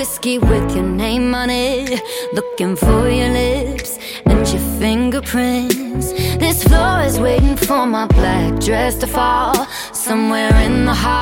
whiskey with your name on it, looking for your lips and your fingerprints. This floor is waiting for my black dress to fall somewhere in the hall.